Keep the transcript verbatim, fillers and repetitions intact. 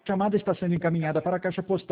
chamada está sendo encaminhada para a caixa postal